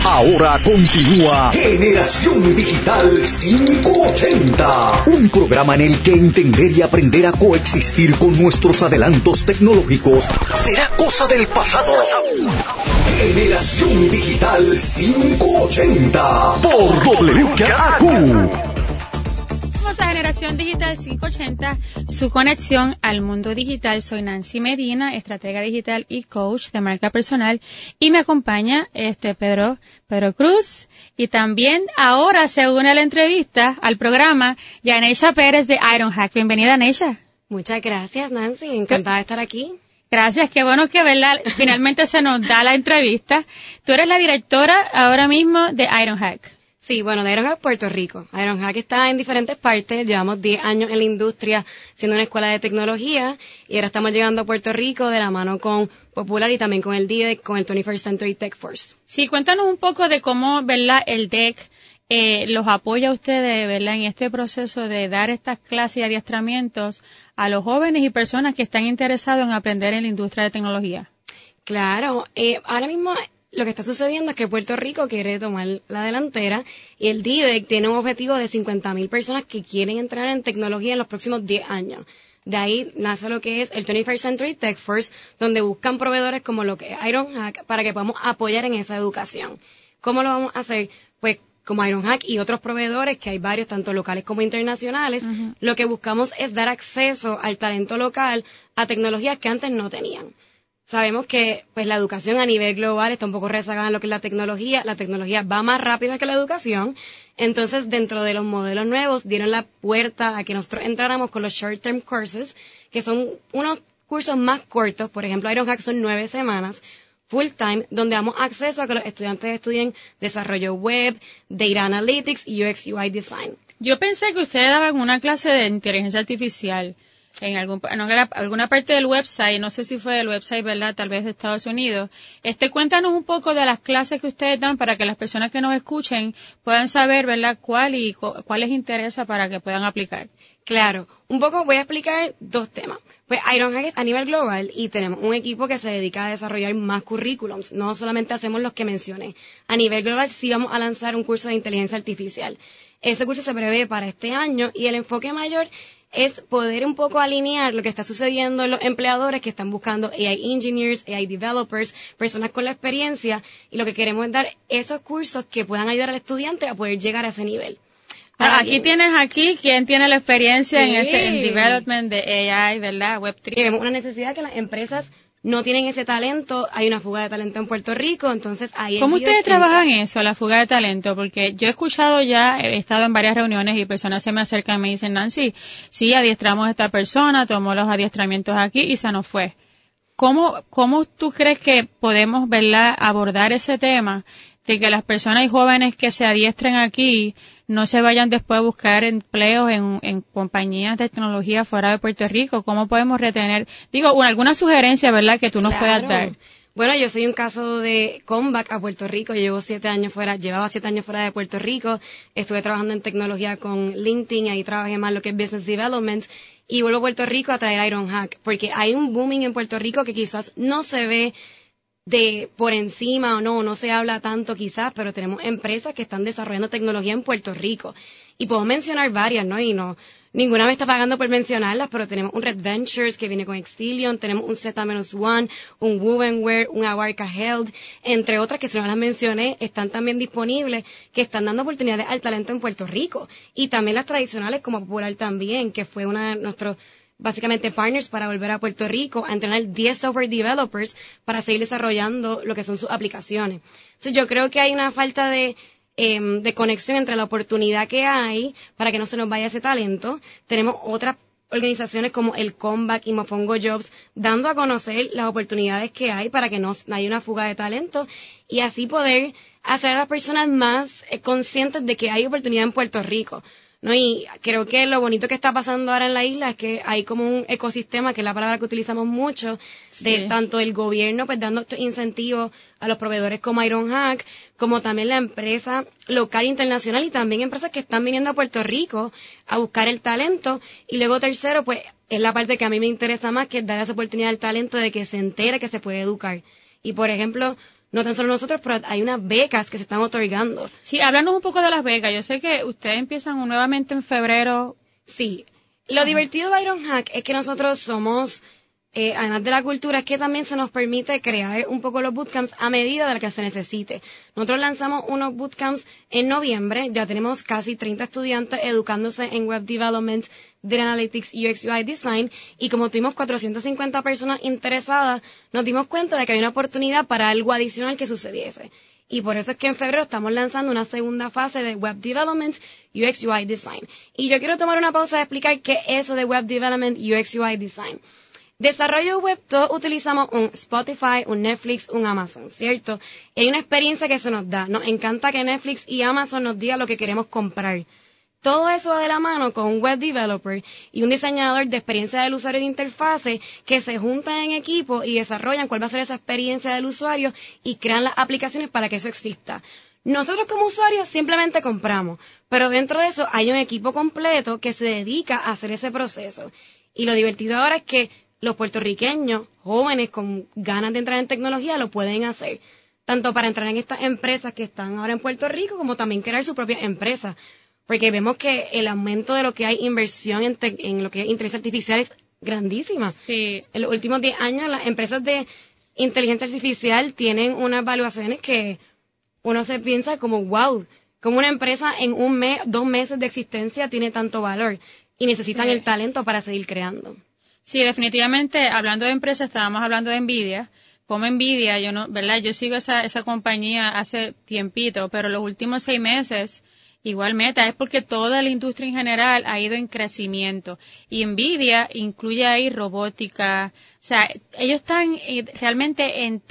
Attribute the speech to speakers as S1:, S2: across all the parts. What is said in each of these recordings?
S1: Ahora continúa Generación Digital 580, un programa en el que entender y aprender a coexistir con nuestros adelantos tecnológicos será cosa del pasado. Generación Digital 580 por WKAQ.
S2: A Generación Digital 580, su conexión al mundo digital. Soy Nancy Medina, estratega digital y coach de marca personal, y me acompaña Pedro Cruz, y también ahora se une a la entrevista, al programa, Yaneisha Pérez de Ironhack. Bienvenida, Yaneisha.
S3: Muchas gracias, Nancy, encantada de estar aquí.
S2: Gracias, qué bueno que finalmente se nos da la entrevista. Tú eres la directora ahora mismo de Ironhack.
S3: Sí, bueno, de Ironhack Puerto Rico. Ironhack está en diferentes partes, llevamos 10 años en la industria siendo una escuela de tecnología y ahora estamos llegando a Puerto Rico de la mano con Popular y también con el DEC, con el 21st Century Tech Force.
S2: Sí, cuéntanos un poco de cómo, ¿verdad?, el DEC los apoya a ustedes, ¿verdad?, en este proceso de dar estas clases y adiestramientos a los jóvenes y personas que están interesados en aprender en la industria de tecnología.
S3: Claro, ahora mismo lo que está sucediendo es que Puerto Rico quiere tomar la delantera y el DEC tiene un objetivo de 50,000 personas que quieren entrar en tecnología en los próximos 10 años. De ahí nace lo que es el 21st Century Tech Force, donde buscan proveedores como lo que es Ironhack para que podamos apoyar en esa educación. ¿Cómo lo vamos a hacer? Pues como Ironhack y otros proveedores, que hay varios, tanto locales como internacionales, lo que buscamos es dar acceso al talento local a tecnologías que antes no tenían. Sabemos que pues la educación a nivel global está un poco rezagada en lo que es la tecnología va más rápida que la educación, entonces dentro de los modelos nuevos dieron la puerta a que nosotros entráramos con los short term courses, que son unos cursos más cortos, por ejemplo Ironhack son 9 semanas, full time, donde damos acceso a que los estudiantes estudien desarrollo web, data analytics y UX UI design.
S2: Yo pensé que ustedes daban una clase de inteligencia artificial en alguna parte del website, no sé si fue el website, ¿verdad?, tal vez de Estados Unidos. Cuéntanos un poco de las clases que ustedes dan para que las personas que nos escuchen puedan saber, ¿verdad?, cuál les interesa para que puedan aplicar.
S3: Claro, un poco voy a explicar 2 temas. Pues Ironhack es a nivel global y tenemos un equipo que se dedica a desarrollar más currículums. No solamente hacemos los que mencioné. A nivel global sí vamos a lanzar un curso de inteligencia artificial. Ese curso se prevé para este año y el enfoque mayor es poder un poco alinear lo que está sucediendo en los empleadores que están buscando AI engineers, AI developers, personas con la experiencia, y lo que queremos es dar esos cursos que puedan ayudar al estudiante a poder llegar a ese nivel.
S2: Aquí tienes quién tiene la experiencia en development de AI, ¿verdad? Web3.
S3: Tenemos una necesidad que las empresas no tienen ese talento, hay una fuga de talento en Puerto Rico, entonces ahí...
S2: ¿Cómo ustedes trabajan eso, la fuga de talento? Porque yo he escuchado he estado en varias reuniones y personas se me acercan y me dicen, Nancy, sí, adiestramos a esta persona, tomó los adiestramientos aquí y se nos fue. ¿Cómo tú crees que podemos, ¿verdad?, abordar ese tema de que las personas y jóvenes que se adiestren aquí no se vayan después a buscar empleos en compañías de tecnología fuera de Puerto Rico? ¿Cómo podemos retener? Alguna sugerencia, ¿verdad?, que tú nos puedas dar.
S3: Bueno, yo soy un caso de comeback a Puerto Rico. Yo llevaba 7 años fuera de Puerto Rico. Estuve trabajando en tecnología con LinkedIn, ahí trabajé más lo que es business development. Y vuelvo a Puerto Rico a traer Ironhack, porque hay un booming en Puerto Rico que quizás no se ve de por encima o no se habla tanto quizás, pero tenemos empresas que están desarrollando tecnología en Puerto Rico. Y puedo mencionar varias, ¿no? Y ninguna me está pagando por mencionarlas, pero tenemos un Red Ventures que viene con Exilion, tenemos un Z-1, un Wovenware, un Abarca Health, entre otras que si no las mencioné, están también disponibles, que están dando oportunidades al talento en Puerto Rico. Y también las tradicionales como Popular también, que fue una de nuestros básicamente partners para volver a Puerto Rico a entrenar 10 software developers para seguir desarrollando lo que son sus aplicaciones. Entonces yo creo que hay una falta de conexión entre la oportunidad que hay para que no se nos vaya ese talento. Tenemos otras organizaciones como el Comeback y Mofongo Jobs dando a conocer las oportunidades que hay para que no haya una fuga de talento y así poder hacer a las personas más conscientes de que hay oportunidad en Puerto Rico. ¿No? Y creo que lo bonito que está pasando ahora en la isla es que hay como un ecosistema, que es la palabra que utilizamos mucho, de tanto el gobierno pues dando estos incentivos a los proveedores como Ironhack, como también la empresa local e internacional y también empresas que están viniendo a Puerto Rico a buscar el talento. Y luego tercero, pues es la parte que a mí me interesa más, que es dar esa oportunidad al talento de que se entere que se puede educar. Y por ejemplo, no tan solo nosotros, pero hay unas becas que se están otorgando.
S2: Sí, háblanos un poco de las becas. Yo sé que ustedes empiezan nuevamente en febrero.
S3: Sí. Lo divertido de Ironhack es que nosotros somos, además de la cultura, es que también se nos permite crear un poco los bootcamps a medida de lo que se necesite. Nosotros lanzamos unos bootcamps en noviembre, ya tenemos casi 30 estudiantes educándose en Web Development, Data Analytics, UX UI Design, y como tuvimos 450 personas interesadas, nos dimos cuenta de que había una oportunidad para algo adicional que sucediese. Y por eso es que en febrero estamos lanzando una segunda fase de Web Development, UX UI Design. Y yo quiero tomar una pausa de explicar qué es eso de Web Development, UX UI Design. Desarrollo web, todos utilizamos un Spotify, un Netflix, un Amazon, ¿cierto? Y hay una experiencia que se nos da. Nos encanta que Netflix y Amazon nos digan lo que queremos comprar. Todo eso va de la mano con un web developer y un diseñador de experiencia del usuario de interfase que se juntan en equipo y desarrollan cuál va a ser esa experiencia del usuario y crean las aplicaciones para que eso exista. Nosotros como usuarios simplemente compramos, pero dentro de eso hay un equipo completo que se dedica a hacer ese proceso. Y lo divertido ahora es que los puertorriqueños, jóvenes con ganas de entrar en tecnología, lo pueden hacer. Tanto para entrar en estas empresas que están ahora en Puerto Rico, como también crear su propia empresa. Porque vemos que el aumento de lo que hay inversión en lo que es inteligencia artificial es grandísima.
S2: Sí.
S3: En los últimos 10 años, las empresas de inteligencia artificial tienen unas valuaciones que uno se piensa como, wow, como una empresa en un mes, 2 meses de existencia tiene tanto valor. Y necesitan el talento para seguir creando.
S2: Sí, definitivamente, hablando de empresas, estábamos hablando de Nvidia. Como Nvidia, yo sigo esa compañía hace tiempito, pero los últimos 6 meses, igual Meta, es porque toda la industria en general ha ido en crecimiento. Y Nvidia incluye ahí robótica. O sea, ellos están realmente en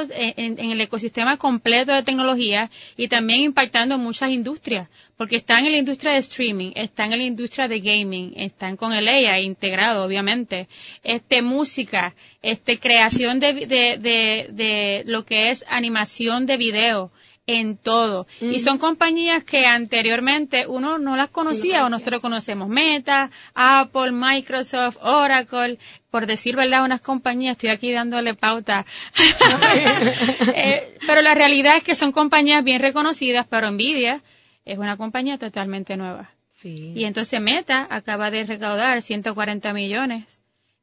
S2: el ecosistema completo de tecnología y también impactando muchas industrias. Porque están en la industria de streaming, están en la industria de gaming, están con el AI integrado, obviamente. Música, creación de lo que es animación de video. En todo. Y son compañías que anteriormente uno no las conocía o nosotros conocemos. Meta, Apple, Microsoft, Oracle, por decir verdad, unas compañías, estoy aquí dándole pauta. Pero la realidad es que son compañías bien reconocidas, pero Nvidia es una compañía totalmente nueva.
S3: Sí.
S2: Y entonces Meta acaba de recaudar 140 millones.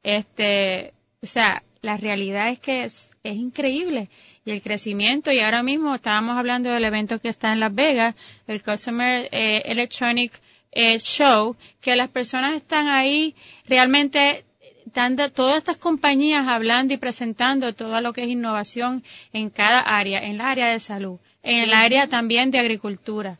S2: O sea, la realidad es que es increíble. Y el crecimiento, y ahora mismo estábamos hablando del evento que está en Las Vegas, el Consumer Electronic Show, que las personas están ahí realmente dando, todas estas compañías hablando y presentando todo lo que es innovación en cada área, en la área de salud, en el área también de agricultura,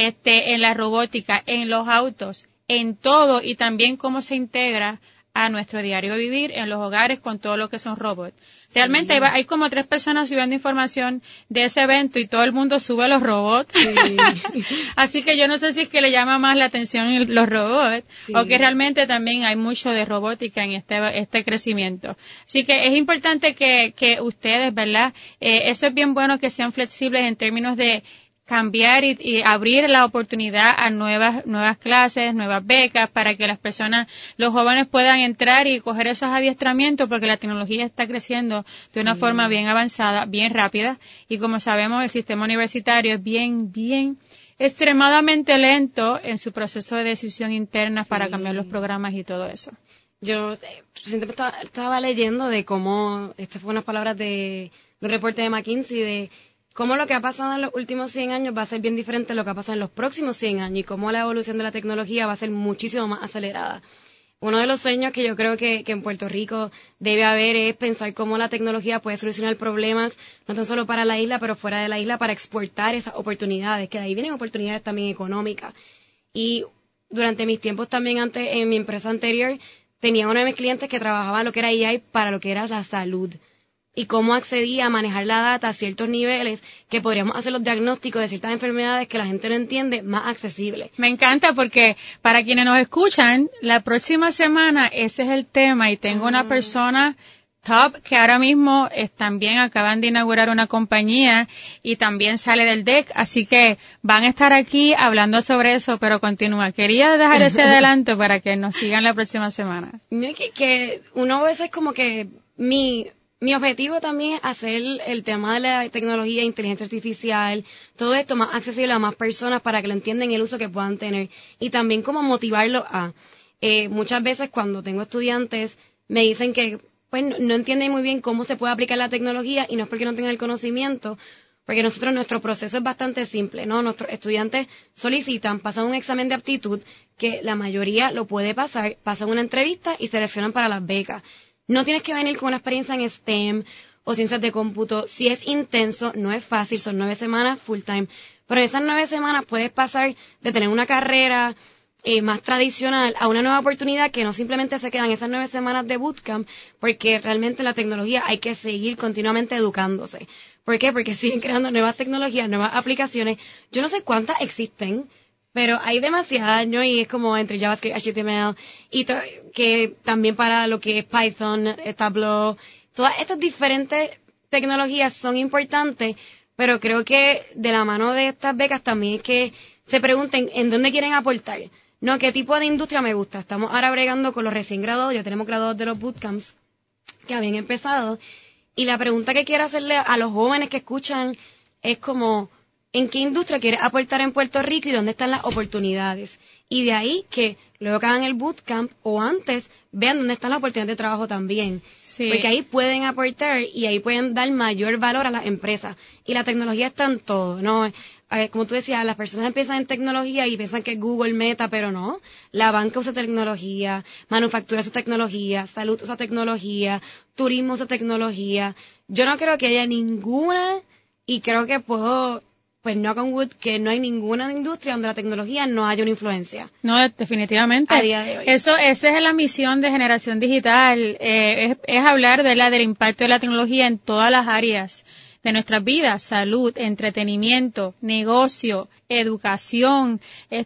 S2: en la robótica, en los autos, en todo, y también cómo se integra a nuestro diario vivir en los hogares con todo lo que son robots. Realmente hay como 3 personas subiendo información de ese evento y todo el mundo sube los robots. Sí. Así que yo no sé si es que le llama más la atención los robots o que realmente también hay mucho de robótica en este crecimiento. Así que es importante que ustedes, ¿verdad? Eso es bien bueno que sean flexibles en términos de cambiar y abrir la oportunidad a nuevas clases, nuevas becas para que las personas, los jóvenes puedan entrar y coger esos adiestramientos porque la tecnología está creciendo de una forma bien avanzada, bien rápida y como sabemos el sistema universitario es bien extremadamente lento en su proceso de decisión interna para cambiar los programas y todo eso.
S3: Yo recientemente estaba leyendo de cómo, estas fueron unas palabras de un reporte de McKinsey de cómo lo que ha pasado en los últimos 100 años va a ser bien diferente de lo que ha pasado en los próximos 100 años y cómo la evolución de la tecnología va a ser muchísimo más acelerada. Uno de los sueños que yo creo que en Puerto Rico debe haber es pensar cómo la tecnología puede solucionar problemas, no tan solo para la isla, pero fuera de la isla, para exportar esas oportunidades, que de ahí vienen oportunidades también económicas. Y durante mis tiempos también antes, en mi empresa anterior, tenía uno de mis clientes que trabajaba lo que era AI para lo que era la salud. Y cómo accedía a manejar la data a ciertos niveles que podríamos hacer los diagnósticos de ciertas enfermedades que la gente no entiende más accesibles.
S2: Me encanta porque para quienes nos escuchan, la próxima semana ese es el tema y tengo una persona top que ahora mismo también acaban de inaugurar una compañía y también sale del DEC, así que van a estar aquí hablando sobre eso, pero continúa. Quería dejar ese adelanto para que nos sigan la próxima semana.
S3: Que uno a veces como que Mi objetivo también es hacer el tema de la tecnología, inteligencia artificial, todo esto más accesible a más personas para que lo entiendan el uso que puedan tener. Y también como motivarlos a. Muchas veces cuando tengo estudiantes me dicen que pues no entienden muy bien cómo se puede aplicar la tecnología y no es porque no tengan el conocimiento, porque nuestro proceso es bastante simple, ¿no? Nuestros estudiantes solicitan, pasan un examen de aptitud que la mayoría lo puede pasar, pasan una entrevista y seleccionan para las becas. No tienes que venir con una experiencia en STEM o ciencias de cómputo. Si es intenso, no es fácil, son 9 semanas full time. Pero en esas 9 semanas puedes pasar de tener una carrera más tradicional a una nueva oportunidad que no simplemente se quedan esas 9 semanas de bootcamp, porque realmente la tecnología hay que seguir continuamente educándose. ¿Por qué? Porque siguen creando nuevas tecnologías, nuevas aplicaciones. Yo no sé cuántas existen, pero hay demasiadas, ¿no? Y es como entre JavaScript, HTML, y que también para lo que es Python, Tableau, todas estas diferentes tecnologías son importantes, pero creo que de la mano de estas becas también es que se pregunten en dónde quieren aportar, ¿no? ¿Qué tipo de industria me gusta? Estamos ahora bregando con los recién graduados, ya tenemos graduados de los bootcamps que habían empezado, y la pregunta que quiero hacerle a los jóvenes que escuchan es como, ¿en qué industria quieres aportar en Puerto Rico y dónde están las oportunidades? Y de ahí que luego que hagan el bootcamp o antes vean dónde están las oportunidades de trabajo también. Sí. Porque ahí pueden aportar y ahí pueden dar mayor valor a las empresas. Y la tecnología está en todo, ¿no? Como tú decías, las personas empiezan en tecnología y piensan que es Google, Meta, pero no. La banca usa tecnología, manufactura usa tecnología, salud usa tecnología, turismo usa tecnología. Yo no creo que haya ninguna, y creo que puedo, pues knock on wood, que no hay ninguna industria donde la tecnología no haya una influencia.
S2: No, definitivamente.
S3: A día de hoy.
S2: Esa es la misión de Generación Digital, es hablar del impacto de la tecnología en todas las áreas de nuestras vidas: salud, entretenimiento, negocio, educación,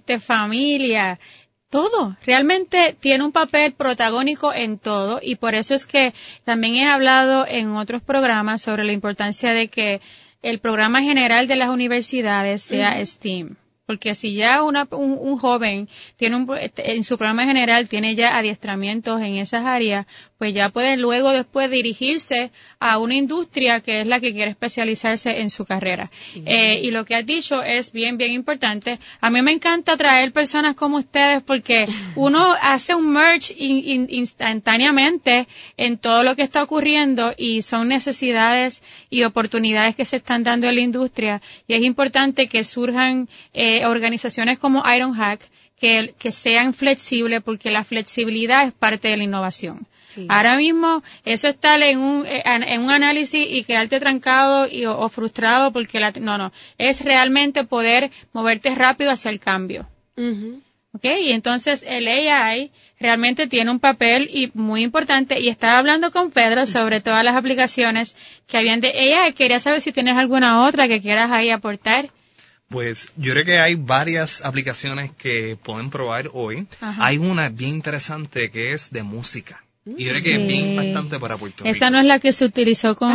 S2: familia, todo. Realmente tiene un papel protagónico en todo, y por eso es que también he hablado en otros programas sobre la importancia de que el programa general de las universidades sea STEAM. Porque si ya un joven tiene en su programa general tiene ya adiestramientos en esas áreas, pues ya puede luego después dirigirse a una industria que es la que quiere especializarse en su carrera. Sí. Y lo que has dicho es bien, bien importante. A mí me encanta traer personas como ustedes porque uno hace un merge instantáneamente en todo lo que está ocurriendo, y son necesidades y oportunidades que se están dando en la industria, y es importante que surjan organizaciones como Ironhack que sean flexibles, porque la flexibilidad es parte de la innovación. Sí. Ahora mismo eso está en un análisis y quedarte trancado o frustrado porque no, es realmente poder moverte rápido hacia el cambio. Uh-huh. Okay, y entonces el AI realmente tiene un papel muy importante, y estaba hablando con Pedro sobre todas las aplicaciones que habían de AI. Quería saber si tienes alguna otra que quieras ahí aportar.
S4: Pues yo creo que hay varias aplicaciones que pueden probar hoy. Ajá. Hay una bien interesante que es de música. Y yo creo que es bien impactante para Puerto Rico.
S2: Esa no es la que se utilizó con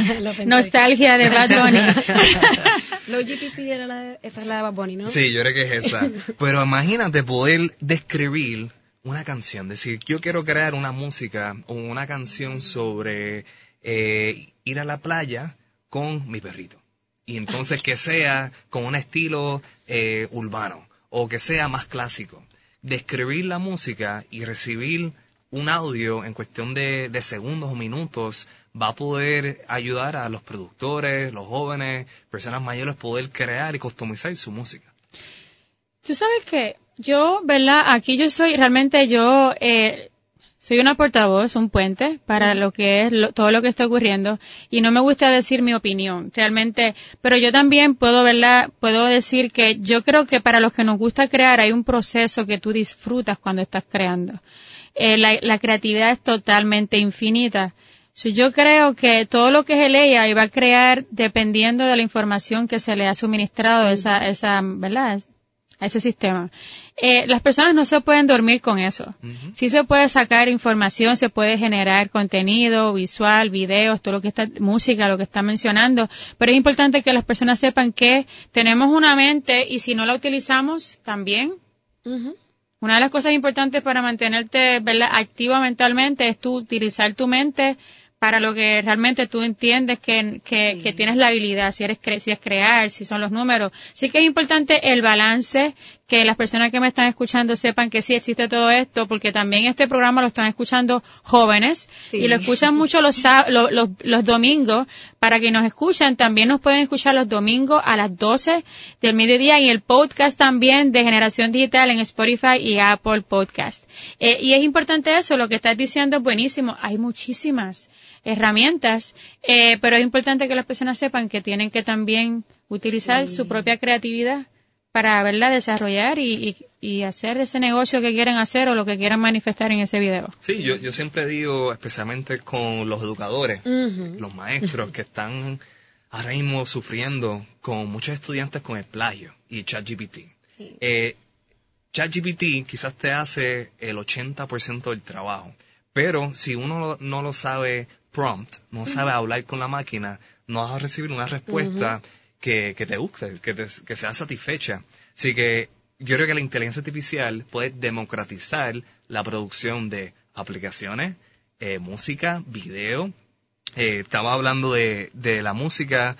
S2: Nostalgia de Bad Bunny.
S3: Low GPT esa es la de Bad Bunny, ¿no?
S4: Sí, yo creo que es esa. Pero imagínate poder describir una canción. Decir, yo quiero crear una música o una canción sobre ir a la playa con mi perrito. Y entonces que sea con un estilo urbano o que sea más clásico. Describir la música y recibir un audio en cuestión de segundos o minutos va a poder ayudar a los productores, los jóvenes, personas mayores, poder crear y customizar su música.
S2: Tú sabes que yo, ¿verdad? Aquí soy una portavoz, un puente para lo que es todo lo que está ocurriendo, y no me gusta decir mi opinión, realmente, pero yo también puedo decir que yo creo que para los que nos gusta crear hay un proceso que tú disfrutas cuando estás creando. La creatividad es totalmente infinita. Yo creo que todo lo que es el AI va a crear dependiendo de la información que se le ha suministrado ¿verdad? A ese sistema. Las personas no se pueden dormir con eso. Uh-huh. Sí se puede sacar información, se puede generar contenido visual, videos, todo lo que está, música, lo que está mencionando, pero es importante que las personas sepan que tenemos una mente, y si no la utilizamos, también. Uh-huh. Una de las cosas importantes para mantenerte, ¿verdad?, activa mentalmente es utilizar tu mente para lo que realmente tú entiendes que tienes la habilidad, si es crear, si son los números. Sí que es importante el balance, que las personas que me están escuchando sepan que sí existe todo esto, porque también este programa lo están escuchando jóvenes y lo escuchan mucho los domingos. Para que nos escuchen, también nos pueden escuchar los domingos a las 12 del mediodía y el podcast también de Generación Digital en Spotify y Apple Podcast. Y es importante eso, lo que estás diciendo es buenísimo. Hay muchísimas herramientas, pero es importante que las personas sepan que tienen que también utilizar su propia creatividad para verla desarrollar y hacer ese negocio que quieren hacer o lo que quieran manifestar en ese video.
S4: Sí, yo siempre digo, especialmente con los educadores, los maestros que están ahora mismo sufriendo con muchos estudiantes con el plagio y ChatGPT.
S3: Sí.
S4: ChatGPT quizás te hace el 80% del trabajo, pero si uno no lo sabe prompt, no sabe hablar con la máquina, no vas a recibir una respuesta que te guste, que sea satisfecha. Así que yo creo que la inteligencia artificial puede democratizar la producción de aplicaciones, música, video. Estaba hablando de la música,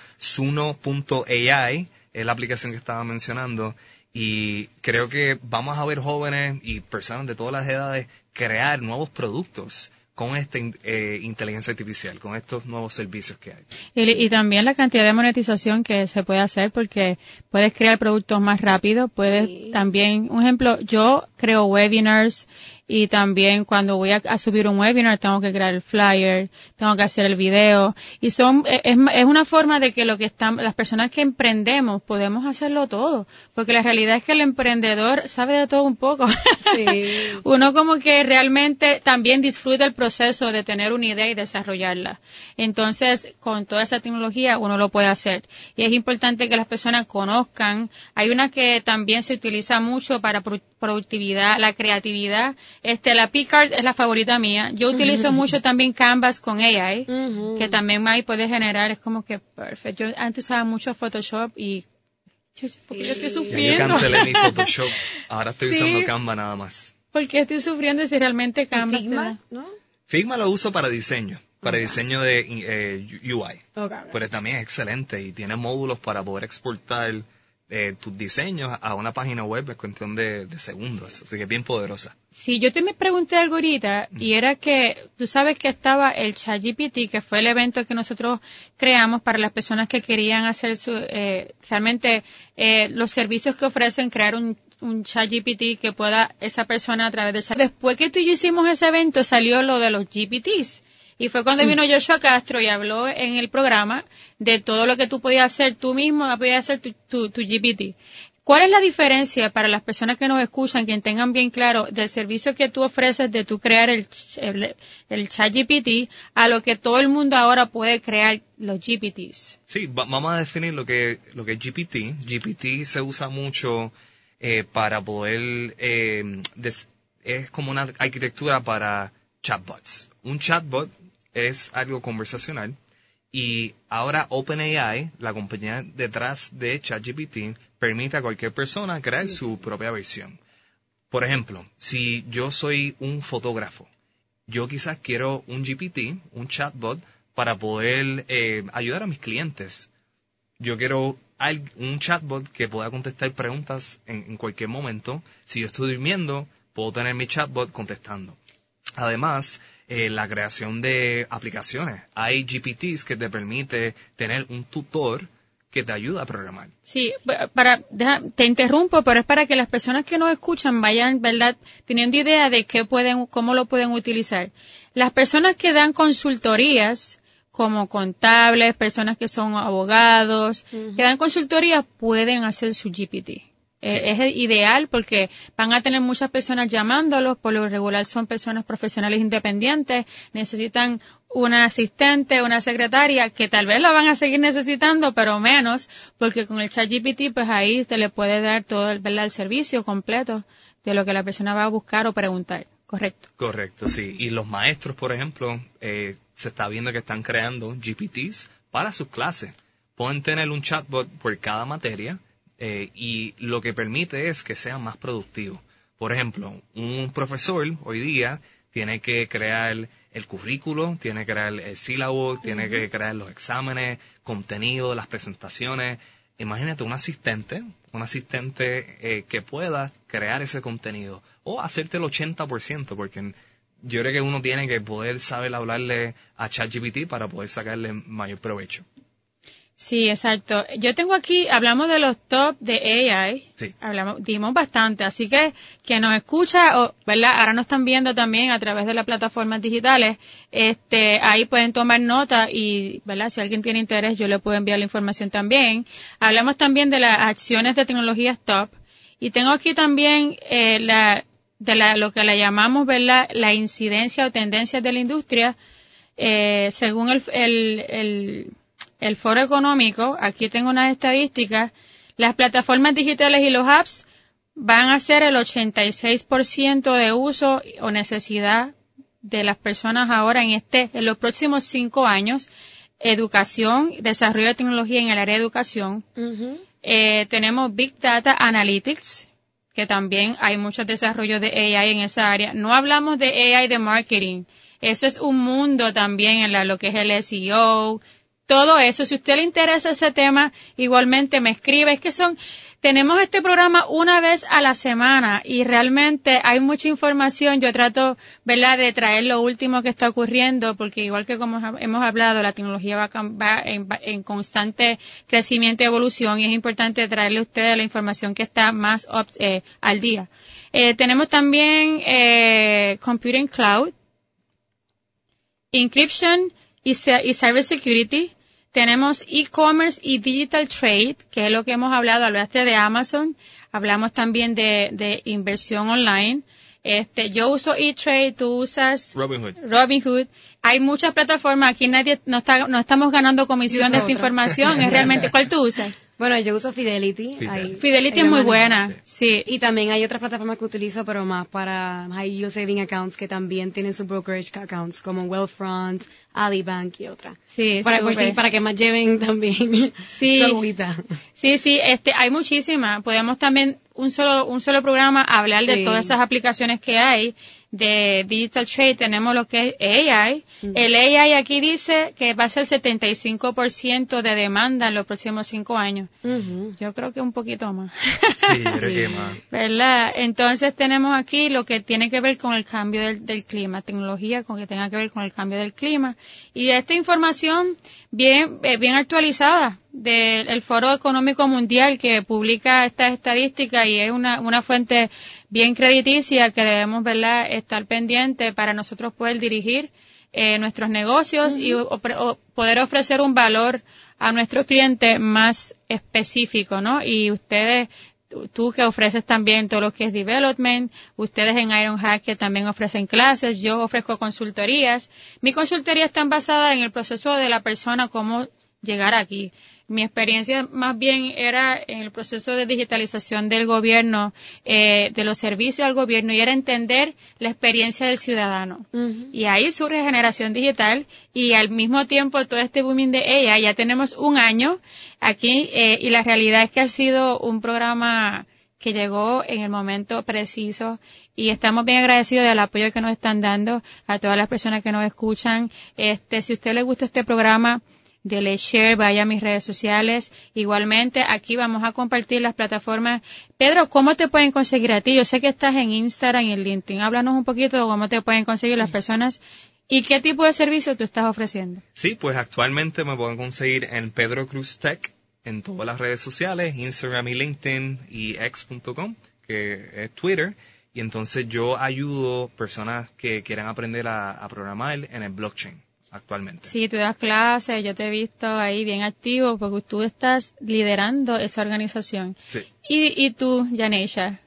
S4: Suno.ai, es la aplicación que estaba mencionando, y creo que vamos a ver jóvenes y personas de todas las edades crear nuevos productos con esta inteligencia artificial, con estos nuevos servicios que hay.
S2: Y también la cantidad de monetización que se puede hacer, porque puedes crear productos más rápido, puedes también, un ejemplo, yo creo webinars y también cuando voy a subir un webinar tengo que crear el flyer, tengo que hacer el video y es una forma de que las personas que emprendemos podemos hacerlo todo, porque la realidad es que el emprendedor sabe de todo un poco. Sí. Uno como que realmente también disfruta el proceso de tener una idea y desarrollarla. Entonces, con toda esa tecnología uno lo puede hacer y es importante que las personas conozcan. Hay una que también se utiliza mucho para productividad, la creatividad. La Picard es la favorita mía. Yo utilizo mucho también Canvas con AI, que también ahí puede generar, es como que perfecto. Yo antes usaba mucho Photoshop y porque yo estoy sufriendo.
S4: Ya yo cancelé mi Photoshop, ahora estoy usando Canva nada más.
S2: ¿Por qué estoy sufriendo si realmente Canvas
S3: Figma, ¿no?
S4: Figma lo uso para diseño. Para diseño de UI. Pero también es excelente y tiene módulos para poder exportar tus diseños a una página web en cuestión de segundos. Así que es bien poderosa.
S2: Sí, yo te me pregunté algo ahorita y era que tú sabes que estaba el ChatGPT, que fue el evento que nosotros creamos para las personas que querían hacer realmente los servicios que ofrecen, crear un ChatGPT que pueda esa persona a través de chat. Después que tú y yo hicimos ese evento salió lo de los GPTs. Y fue cuando vino Joshua Castro y habló en el programa de todo lo que tú podías hacer tú mismo, podías hacer tu GPT. ¿Cuál es la diferencia para las personas que nos escuchan, que tengan bien claro del servicio que tú ofreces de tú crear el ChatGPT a lo que todo el mundo ahora puede crear los GPTs?
S4: Sí, vamos a definir lo que es GPT. GPT se usa mucho para poder, es como una arquitectura para chatbots. Un chatbot es algo conversacional y ahora OpenAI, la compañía detrás de ChatGPT, permite a cualquier persona crear su propia versión. Por ejemplo, si yo soy un fotógrafo, yo quizás quiero un GPT, un chatbot, para poder ayudar a mis clientes. Yo quiero un chatbot que pueda contestar preguntas en cualquier momento. Si yo estoy durmiendo, puedo tener mi chatbot contestando. Además, la creación de aplicaciones. Hay GPTs que te permite tener un tutor que te ayuda a programar.
S2: Sí, te interrumpo, pero es para que las personas que nos escuchan vayan, ¿verdad?, teniendo idea de cómo lo pueden utilizar. Las personas que dan consultorías, como contables, personas que son abogados, que dan consultorías, pueden hacer su GPT. Es ideal porque van a tener muchas personas llamándolos, por lo regular son personas profesionales independientes, necesitan una asistente, una secretaria, que tal vez la van a seguir necesitando, pero menos, porque con el ChatGPT, pues ahí se le puede dar todo el servicio completo de lo que la persona va a buscar o preguntar. ¿Correcto?
S4: Correcto, sí. Y los maestros, por ejemplo, se está viendo que están creando GPTs para sus clases. Pueden tener un chatbot por cada materia, y lo que permite es que sean más productivos. Por ejemplo, un profesor hoy día tiene que crear el currículo, tiene que crear el sílabo, tiene que crear los exámenes, contenido, las presentaciones. Imagínate un asistente que pueda crear ese contenido o hacerte el 80%, porque yo creo que uno tiene que poder saber hablarle a ChatGPT para poder sacarle mayor provecho.
S2: Sí, exacto. Yo tengo aquí, hablamos de los top de AI,
S4: sí.
S2: Dimos bastante, así que quien nos escucha, ¿verdad? Ahora nos están viendo también a través de las plataformas digitales, ahí pueden tomar nota y, ¿verdad? Si alguien tiene interés, yo le puedo enviar la información también. Hablamos también de las acciones de tecnologías top y tengo aquí también lo que le llamamos, ¿verdad? La incidencia o tendencias de la industria, según el Foro Económico. Aquí tengo unas estadísticas. Las plataformas digitales y los apps van a ser el 86% de uso o necesidad de las personas ahora en los próximos 5 años. Educación, desarrollo de tecnología en el área de educación. Tenemos Big Data Analytics, que también hay muchos desarrollos de AI en esa área. No hablamos de AI de marketing. Eso es un mundo también en lo que es el SEO. Todo eso, si a usted le interesa ese tema, igualmente me escribe. Tenemos este programa una vez a la semana y realmente hay mucha información. Yo trato, ¿verdad?, de traer lo último que está ocurriendo, porque igual que como hemos hablado, la tecnología va en constante crecimiento y evolución y es importante traerle a ustedes la información que está más al día. Tenemos también Computing Cloud, Encryption y Cybersecurity. Tenemos e-commerce y digital trade, que es lo que hemos hablado. Hablaste de Amazon, hablamos también de inversión online. Yo uso eTrade, tú usas Robinhood. Hay muchas plataformas, aquí no estamos ganando comisión de esta información, es realmente, ¿cuál tú usas?
S3: Bueno, yo uso Fidelity.
S2: Fidelity es muy buena, sí.
S3: Y también hay otras plataformas que utilizo, pero más para high yield saving accounts que también tienen su brokerage accounts, como Wealthfront, Alibank y otras.
S2: Sí,
S3: para que más lleven también su agüita.
S2: Sí, hay muchísimas. Podemos también un solo programa hablar de todas esas aplicaciones que hay. De Digital Trade tenemos lo que es AI. El AI aquí dice que va a ser 75% de demanda en los próximos 5 años. Yo creo que un poquito más.
S4: Sí, yo creo que más.
S2: ¿Verdad? Entonces tenemos aquí lo que tiene que ver con el cambio del clima, tecnología con que tenga que ver con el cambio del clima. Y esta información bien actualizada del Foro Económico Mundial que publica estas estadísticas y es una fuente bien crediticia que debemos, ¿verdad?, estar pendiente para nosotros poder dirigir nuestros negocios y poder ofrecer un valor a nuestro cliente más específico, ¿no? Y ustedes, tú que ofreces también todo lo que es development, ustedes en Ironhack que también ofrecen clases, yo ofrezco consultorías. Mi consultoría está basada en el proceso de la persona, cómo llegar aquí. Mi experiencia más bien era en el proceso de digitalización del gobierno, de los servicios al gobierno, y era entender la experiencia del ciudadano. Y ahí surge Generación Digital y al mismo tiempo todo este booming de ella. Ya tenemos 1 año aquí y la realidad es que ha sido un programa que llegó en el momento preciso y estamos bien agradecidos del apoyo que nos están dando a todas las personas que nos escuchan. Si a usted le gusta este programa, dele share, vaya a mis redes sociales. Igualmente, aquí vamos a compartir las plataformas. Pedro, ¿cómo te pueden conseguir a ti? Yo sé que estás en Instagram y en LinkedIn. Háblanos un poquito de cómo te pueden conseguir las personas y qué tipo de servicio tú estás ofreciendo.
S4: Sí, pues actualmente me pueden conseguir en Pedro Cruz Tech en todas las redes sociales, Instagram y LinkedIn y X.com, que es Twitter. Y entonces yo ayudo personas que quieran aprender a programar en el blockchain. Actualmente. Sí,
S2: tú das clases, yo te he visto ahí bien activo porque tú estás liderando esa organización.
S4: Sí.
S2: Y tú, Yaneisha,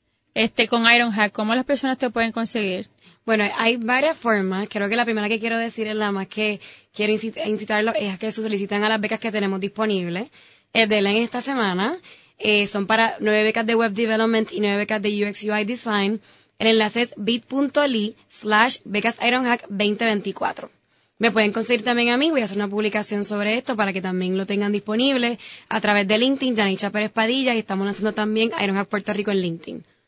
S2: con Ironhack, ¿cómo las personas te pueden conseguir?
S3: Bueno, hay varias formas. Creo que la primera que quiero decir es la más que quiero incitarlos es a que se soliciten a las becas que tenemos disponibles. Denle esta semana. Son para 9 becas de Web Development y 9 becas de UX UI Design. El enlace es bit.ly/becas Ironhack 2024. Me pueden conseguir también a mí, voy a hacer una publicación sobre esto para que también lo tengan disponible a través de LinkedIn, Yaneisha Pérez Padilla, y estamos lanzando también Ironhack Puerto Rico en LinkedIn.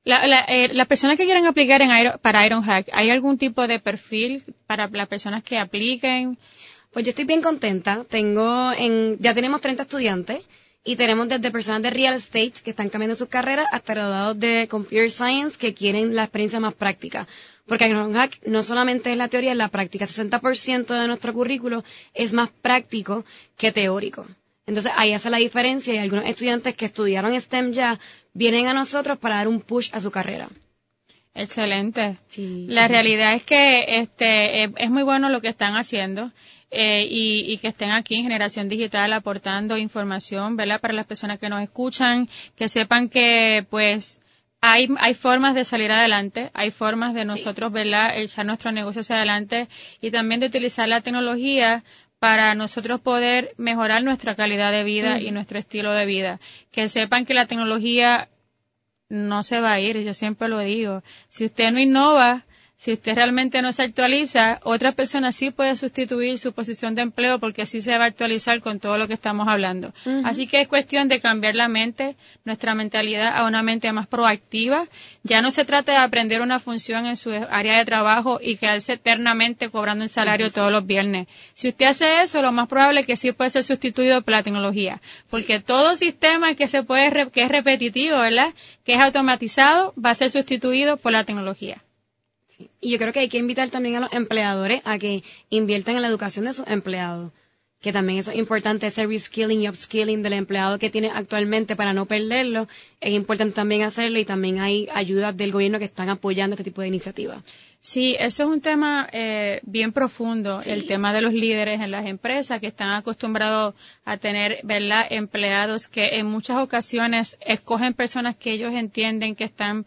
S2: Las personas que quieran aplicar para Ironhack, ¿hay algún tipo de perfil para las personas que apliquen?
S3: Pues yo estoy bien contenta. Ya tenemos 30 estudiantes y tenemos desde personas de real estate que están cambiando sus carreras hasta graduados de computer science que quieren la experiencia más práctica. Porque Ironhack no solamente es la teoría, es la práctica. 60% de nuestro currículo es más práctico que teórico. Entonces ahí hace la diferencia y algunos estudiantes que estudiaron STEM ya vienen a nosotros para dar un push a su carrera.
S2: Excelente.
S3: Sí.
S2: La realidad es que es muy bueno lo que están haciendo. Y que estén aquí en Generación Digital aportando información, ¿verdad? Para las personas que nos escuchan, que sepan que, pues, hay formas de salir adelante, hay formas de nosotros, ¿verdad?, echar nuestros negocios hacia adelante y también de utilizar la tecnología para nosotros poder mejorar nuestra calidad de vida y nuestro estilo de vida. Que sepan que la tecnología no se va a ir, yo siempre lo digo. Si usted no innova, si usted realmente no se actualiza, otra persona sí puede sustituir su posición de empleo porque así se va a actualizar con todo lo que estamos hablando. Así que es cuestión de cambiar la mente, nuestra mentalidad a una mente más proactiva. Ya no se trata de aprender una función en su área de trabajo y quedarse eternamente cobrando un salario todos los viernes. Si usted hace eso, lo más probable es que sí puede ser sustituido por la tecnología. Porque todo sistema que es repetitivo, ¿verdad?, que es automatizado, va a ser sustituido por la tecnología.
S3: Y yo creo que hay que invitar también a los empleadores a que inviertan en la educación de sus empleados, que también eso es importante, ese reskilling y upskilling del empleado que tiene actualmente para no perderlo, es importante también hacerlo y también hay ayudas del gobierno que están apoyando este tipo de iniciativas.
S2: Sí, eso es un tema bien profundo, el tema de los líderes en las empresas que están acostumbrados a tener, ¿verdad?, empleados que en muchas ocasiones escogen personas que ellos entienden que están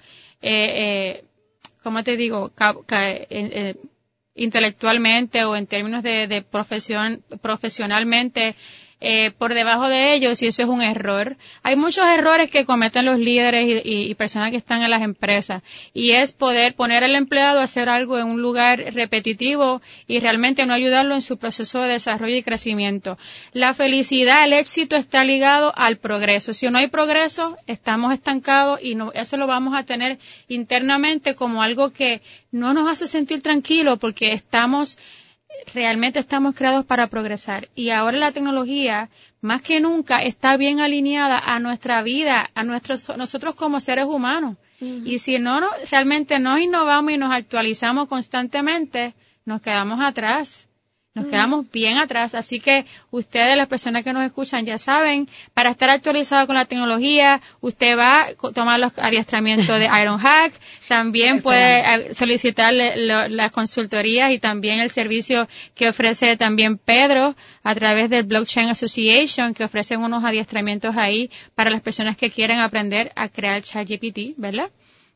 S2: ¿cómo te digo?, intelectualmente o en términos de profesionalmente por debajo de ellos, y eso es un error. Hay muchos errores que cometen los líderes y personas que están en las empresas, y es poder poner al empleado a hacer algo en un lugar repetitivo y realmente no ayudarlo en su proceso de desarrollo y crecimiento. La felicidad, el éxito está ligado al progreso. Si no hay progreso, estamos estancados y eso lo vamos a tener internamente como algo que no nos hace sentir tranquilos porque realmente estamos creados para progresar. Y ahora la tecnología, más que nunca, está bien alineada a nuestra vida, nosotros como seres humanos. Y si realmente no innovamos y nos actualizamos constantemente, nos quedamos atrás. Nos quedamos bien atrás. Así que ustedes, las personas que nos escuchan, ya saben, para estar actualizados con la tecnología, usted va a tomar los adiestramientos de Ironhack, también puede solicitar las consultorías y también el servicio que ofrece también Pedro a través del Blockchain Association, que ofrecen unos adiestramientos ahí para las personas que quieren aprender a crear ChatGPT, ¿verdad?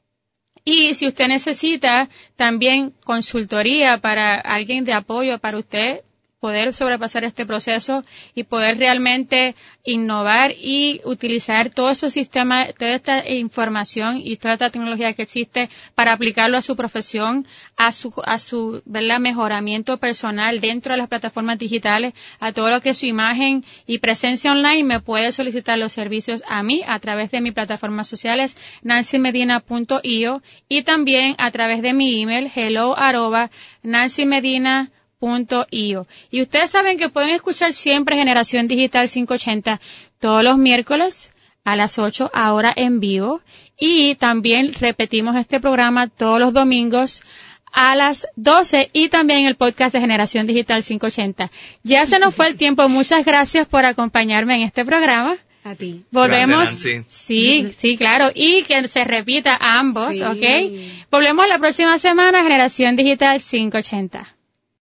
S2: Y si usted necesita también consultoría para alguien de apoyo para usted poder sobrepasar este proceso y poder realmente innovar y utilizar todo ese sistema, toda esta información y toda esta tecnología que existe para aplicarlo a su profesión, a su ¿verdad?, mejoramiento personal dentro de las plataformas digitales, a todo lo que es su imagen y presencia online, me puede solicitar los servicios a mí a través de mis plataformas sociales nancymedina.io y también a través de mi email hello@nancymedina.io. Y ustedes saben que pueden escuchar siempre Generación Digital 580 todos los miércoles a las 8 ahora en vivo, y también repetimos este programa todos los domingos a las 12 y también el podcast de Generación Digital 580. Ya se nos fue el tiempo. Muchas gracias por acompañarme en este programa.
S3: A ti.
S2: Volvemos.
S4: Gracias,
S2: Sí, claro. Y que se repita a ambos,
S3: Sí.
S2: ¿ok? Volvemos la próxima semana, Generación Digital 580.